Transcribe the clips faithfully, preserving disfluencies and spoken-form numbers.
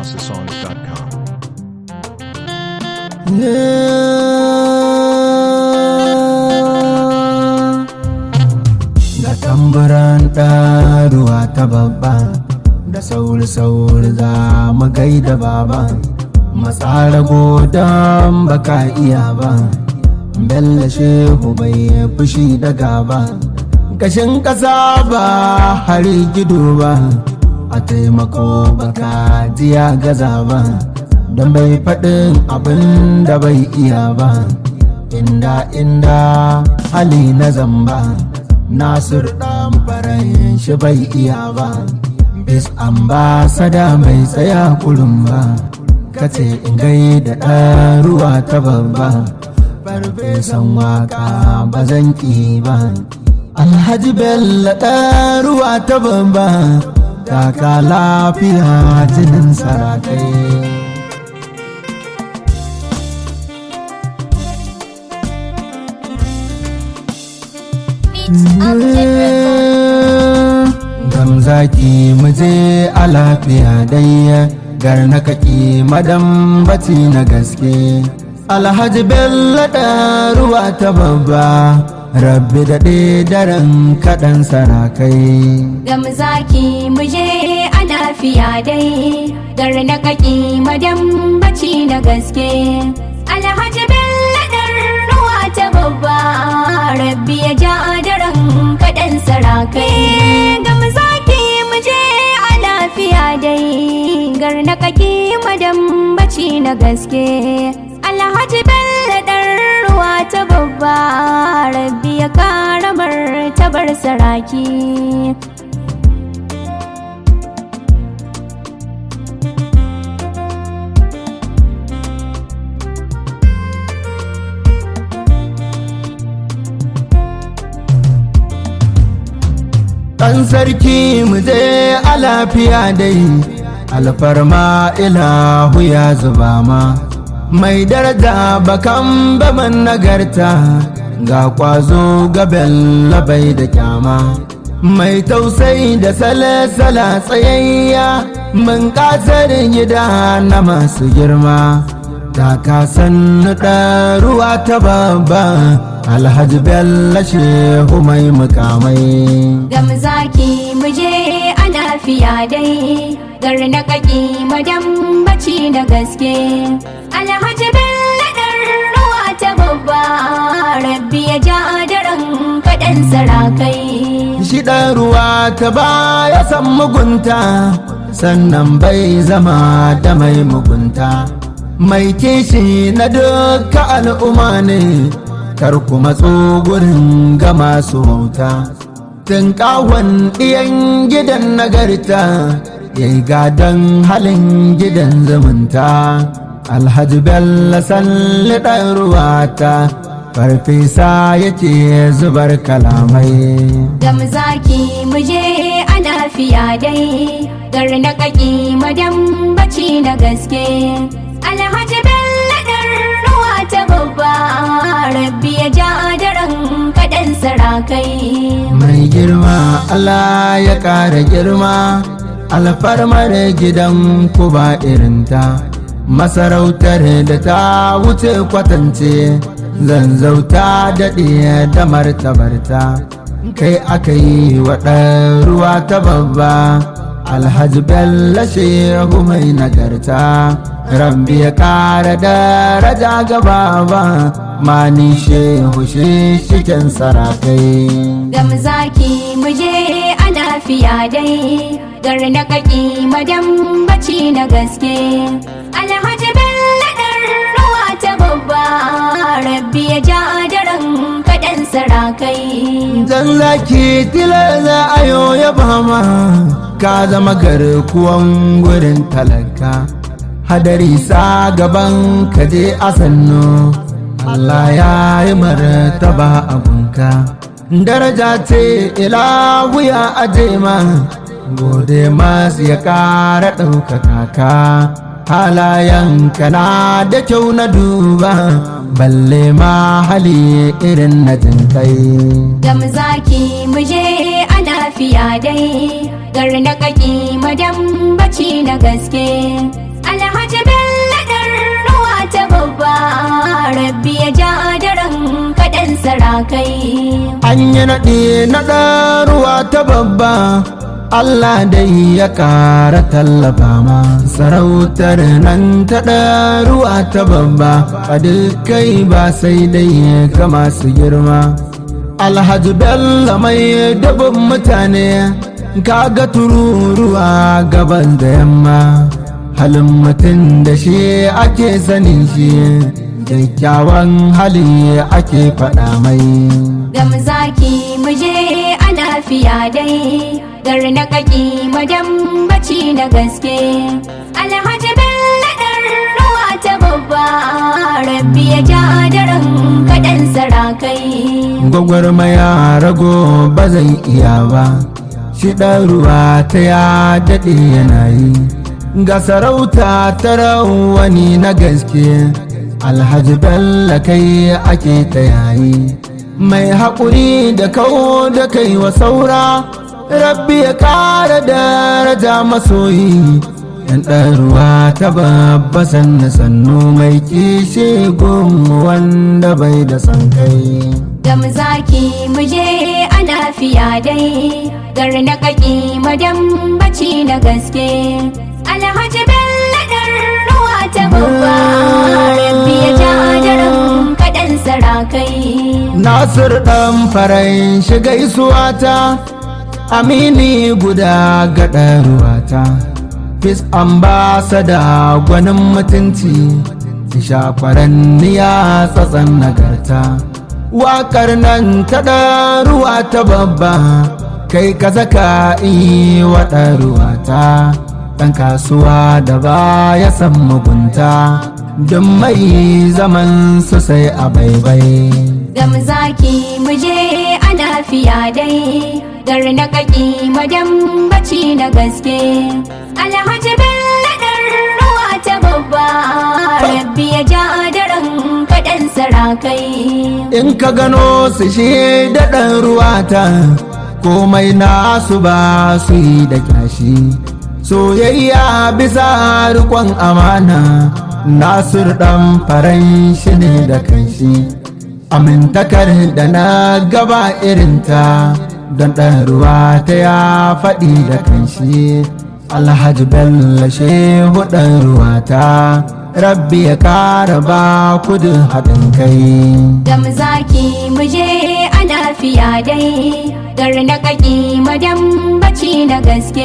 house of songs dot com. Da tamburan ɗaruwa ta babba, da sauri-sauri za mu gaida baba, matsara godon baka iya ba, Bello Shehu bai fushi da gaba, kashin ƙasa ba hari gido ba, a taimako baka jiya gaza ba, don bai faɗin abin da bai iya ba, inda inda hali na zamba, Nasir ɗan faran shi bai iya ba, bis ambasada mai tsaya kurum ba, kace in gai da ɗaruwa ta babba, farfesan waka ba zan ƙi ba, Alhaji Bello ɗaruwa ta babba, taka lafiya jinin sarakai. Gamzaki muje a lafiya dai, gar na kaki madam bati na gaske, Alhaji Bello ɗaruwa ta babba, rabbi daɗe daren kaɗan sarakai. Gamzaki muje a lafiya dai, gar na kaki madam bati na gaske, Alhaji Bello ɗaruwa ta babba, rabbi ya ja daren kaɗan sarakai. Gamzaki muje a lafiya dai, gar na kaki madam bati na gaske, Alhaji Bello ɗaruwa ta babba, rabbi ya karamar tabar saraki. Ɗan sarki muje a lafiya dai, alfarma ilahu ya zuba ma, mai daraja bakan baman nagarta, ga kwazo ga Bello bai da kyama, mai tausayi da sale-sala tsayayya, mun ƙasar gida na masu girma, ta kasan ɗaruwa ta babba, Alhaji Bello Shehu mai mukamai. Gamzaki muje a lafiya dai, gar na kaki madam baci na gaske, Alhaji Bello ɗaruwa ta babba, rabbi ya ja daren kaɗan sarakai. Shi ɗaruwa ta baya san mugunta, sannan bai zama da mai mugunta, mai kishi na duka al'umma ne, kar ku matso gurin ga masu wauta, tun ƙawon ɗiyan gidan nagarta, yayi gadon halin gidan zumunta, Alhaji Bello salli ɗaruwa ta, farfesa yake zubar kalamai. Gamzaki muje a lafiya dai, gar na kaki madam baci na gaske, Alhaji Bello ɗaruwa ta babba, rabbi ya ja daren kaɗan sarakai. Mai girma Allah ya ƙara girma, alfarmar gidan ku ba irinta, masarautar da ta wuce kwatance, zanzauta daɗe da martabarta, kai aka yi wa ɗaruwa ta babba, Alhaji Bello Shehu mai nagarta, rabbi ya ƙara daraja gaba ba, mani Shehu shi shiken sarakai. Gamzaki muje a lafiya dai, gar na kaki madam baci na gaske, Alhaji Bello ɗaruwa ta babba, rabbi ya ja daren kaɗan sarakai. Jan zaki tilaza ayo ya bama, ka zama garkuwan gurin talaka, hadari sa gaban kaje a sannu, Allah ya yi martaba abunka, daraja ce ila wuya aje ma, gode masu ya ƙara ɗaukaka ka, halayen kana da kyau na duba, balle ma hali irin na jinkai. Gamzaki muje a lafiya dai, gar na kaki madam baci na gaske, sarakai. An yi naɗi na ɗaruwa ta babba, Allah dai ya ƙara tallafa ma. Sarautar nan ta ɗaruwa ta babba, a dukkai ba sai dai ka masu girma. Alhaji Bello mai dabin mutane, kaga tururuwa gaban da yamma. Halin mutum da shi ake sanin shi, kyakkyawan hali ake faɗa mai. Gam zaki muje a lafiya dai, gar na kaki madam baci na gaske. Alhaji Bello ɗan ruwa ta babba, rabbi ya ja daren kaɗan sarakai. Gwagwarmaya rago ba zai iya ba, shi ɗan ruwa ta ya daɗe yana yi. Ga sarauta ta rawani na gaske, Alhaji Bello kai ake ta yayi. Mai haƙuri da kawo da kai wa saura, rabbi ya ƙara daraja masoyi. Yan ɗaruwa ta babba sannu sannu, mai kishi gunmu wanda bai da san kai. Gam zaki muje a lafiya dai, gar na kaki madam baci na gaske. Alhaji Bello ɗan ruwa ta babba, rabbi ya ja daren kaɗan sarakai. Nasir ɗan farai shiga isuwata, amini guda ga ɗaruwata. Fis ambasada gwanin mutunci, shakwaranniya tsatsan nagarta. Waƙar nan ta ɗaruwa ta babba, kai ka zaka yi wa ɗaruwata. Ɗan kasuwa da ba ya san mugunta, don mai zaman su sai a baibai. Gam zaki muje a lafiya dai, gar na kaki madam baci na gaske. Alhaji Bello ɗan ruwa ta babba, rabbi ya ja daren kaɗan sarakai. In ka gano su shi da ɗan ruwata, komai nasu ba su yi da kyashi. Soyayya bisa riƙon amana, Nasir ɗan faran shi ne da kanshi. Amintakar da na gaba irinta, don ɗan ruwa ta ya faɗi da kanshi. Alhaji Bello shehu ɗan ruwa ta, rabbi ya ƙara ba kudin haɗin kai. Gam zaki muje a lafiya dai, gar na kaki madam baci na gaske.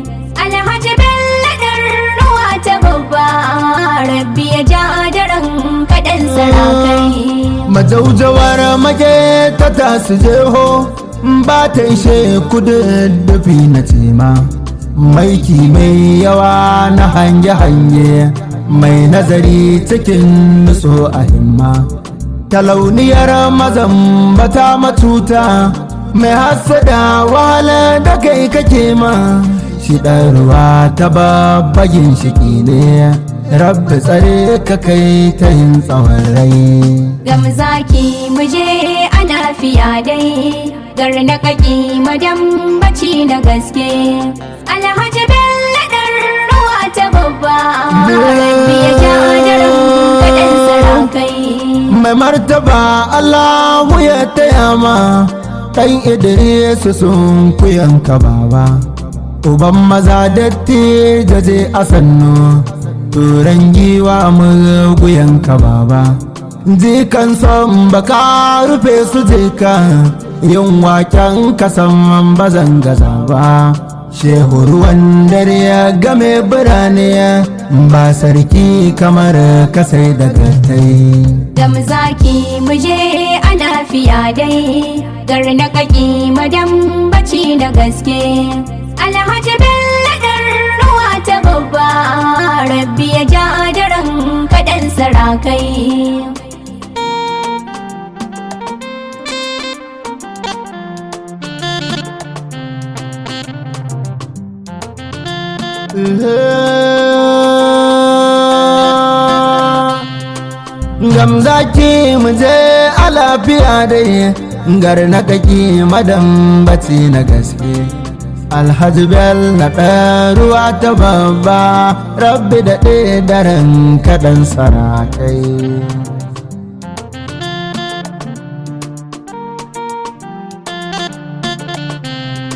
Alhaji Bello ɗan ruwa ta babba, rabbi ya ja daren kaɗan sarakai. Majaujawar mage ta tasu jeho, ba ta ishe kudin dafi na tema. Maiki mai yawa na hange-hange, mai nazari cikin nutso a himma. Talauniyar mazan bata matuta, mai hassada wahala da kai kake ma. Shi ɗan ruwa ta babbagin shiki ne, rabbi tsare ka kai ta yin tsawon rai. Gam zaki muje a lafiya dai, gar na kaki madam baci na gaske. Alhaji Bello ɗan ruwa ta babba, rabbi ya ja daren kaɗan sarakai. Mai martaba Allahu ya taya ma, ɗan Idris sun kuyanka baba. Uban maza datti jaje a sannu, turan giwa muguyanka baba. Jikan son baka rufe su jika, yin waken kasan bazan gaza ba. Shehu ruwan dare ya game birane, ba sarki kamar kasai daga tai. Gam zaki muje a lafiya dai, gar na kaki madam baci na gaske. Alhaji Bello ɗan ruwa ta babba, rabbi ya ja daren kaɗan sarakai. Gam zaki muje a lafiya dai, gar na kaki madam baci na gaske. Alhaji Bello ɗan ruwa ta babba, rabbi daɗe daren kaɗan sarakai.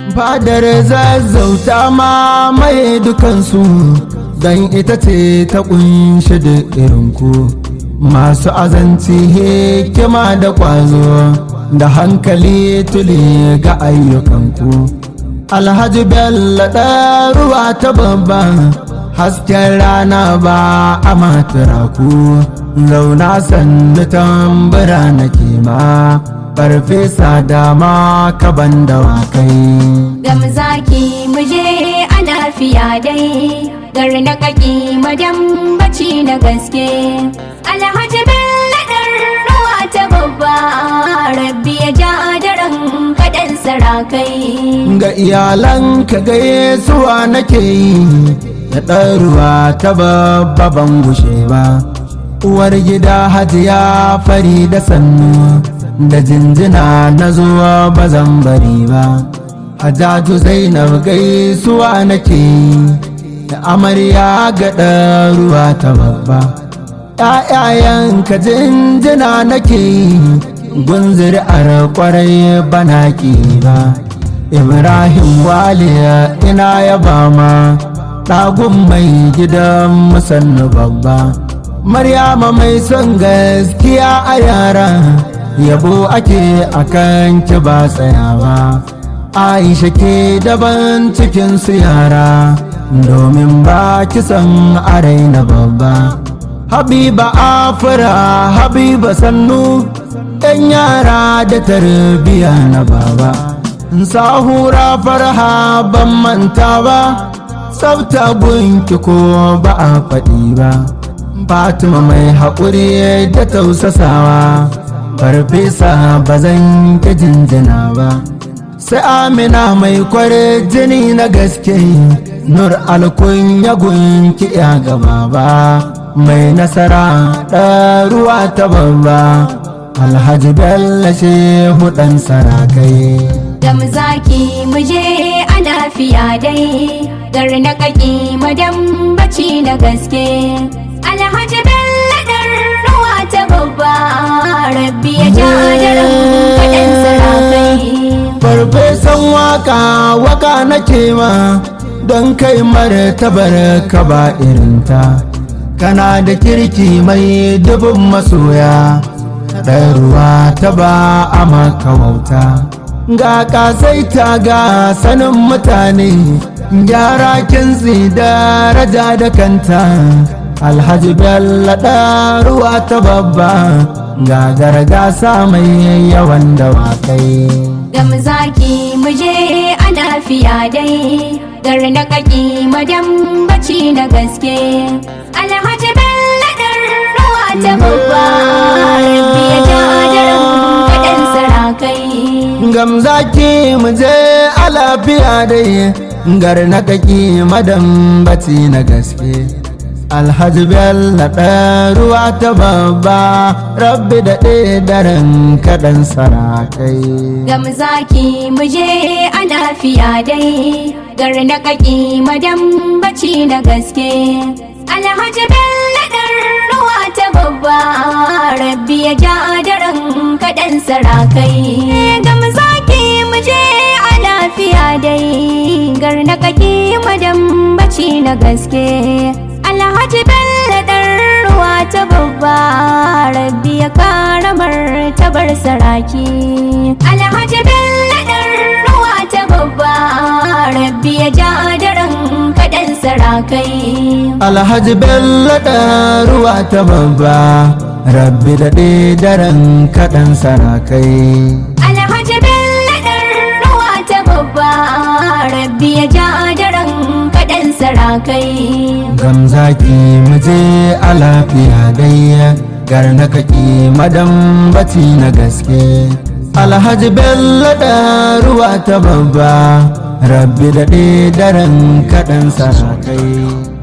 fadar zazzauta ma mai dukansu don ita ce ta kunshi da irinku masu azanci hikima da kwazo da hankali tuli ga ayyukanku. Alhaji Bello ɗaruwa ta babba hasken rana ba a maturaku zauna sannu tambura na kima farfesa dama kaban da wakai. Gamzaki muje a lafiya dai gar na kaki madam baci na gaske. Alhaji Bello ɗaruwa ta babba rabbi ya ja daren kaɗan sarakai. Ga iyalanka gaisuwa nake yi da ɗaruwa ta babba ban gushe ba. Uwar gida hajiya fari da sannu da jinjina na zuwa ba zan bari ba. Hajaju Zainab gaisuwa nake yi da amarya ga ɗaruwa ta babba. ‘Ya'yayanka jinjina nake yi gunziri a kwarai bana ki ba. Ibrahim waliya ina yaba ma ɗagun mai gidan musannu babba. Maryama mai son gaskiya a yara yabo ake akan ki ba tsayawa. Aisha ke daban cikin su yara domin ba ki san arai na babba. Habiba afira Habiba sannu ɗan yara da tarbiya na baba. Sahura farha ban manta ba tsafta gunki ko ba a faɗi ba. Fatima mai haƙuri da tausasawa farfesa ba zan ki jinjina ba. Sai Amina mai kware jini na gaske Nur alkun ya gunki ya gaba ba. Mai nasara ɗaruwa ta babba Alhaji Bello shehu ɗan sarakai. Gamzaki muje a lafiya dai gar na kaki madam baci na gaske. Alhaji Bello ɗaruwa ta babba rabbi ya ja daren kaɗan sarakai. Farfesan waka waka nake ma don kai martabar ka ba irinta. Kana da kirki mai dubin masoya ɗaruwa ta ba a maka wauta. Ga kasaita ga sanin mutane gyara kintsi daraja da kanta. Alhaji Bello ɗaruwa ta babba ga gargasa mai yawan dawakai. Gamzaki muje a lafiya dai gar na kaki madam baci na gaske. Alhaji Bello ɗaruwa ta babba rabbi ya ja daren kaɗan sarakai. Gamzaki muje a lafiya dai gar na kaki madam baci na gaske. Alhaji Bello ɗaruwa ta babba rabbi daɗe daren kaɗan sarakai. Gamzaki muje a lafiya dai gar na kaki madam baci na gaske. Alhaji Bello ɗaruwa ta babba rabbi ya ja daren kaɗan sarakai. Gamzaki muje a lafiya dai gar na kaki madam baci na gaske. Alhaji Bello ɗaruwa ta babba rabbi ya kara martabar saraki. Alhaji Bello ɗaruwa ta babba rabbi ya ja daren kaɗan sarakai. Alhaji Bello ɗaruwa ta babba rabbi daɗe daren kaɗan sarakai. Alhaji Bello ɗaruwa ta babba rabbi ya ja daren kaɗan sarakai. Gamzaki muje a lafiya dai gar na kaki madam baci na gaske. Alhaji Bello ɗaruwa ta babba rabbi daɗe daren kaɗan sarakai.